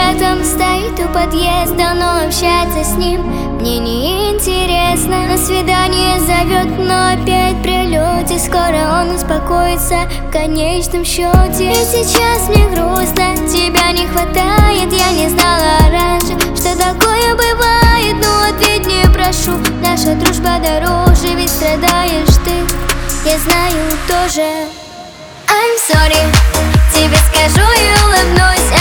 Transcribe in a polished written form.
летом стоит у подъезда, но общаться с ним мне не интересно. На свидание зовет, но опять прилете. Скоро он успокоится в конечном счете. И сейчас мне грустно, тебя не хватает. Я не знала раньше, что такое бывает. Но ответь мне, прошу, наша дружба дороже, ведь страдаешь ты, я знаю тоже. I'm sorry, тебе скажу и улыбнусь.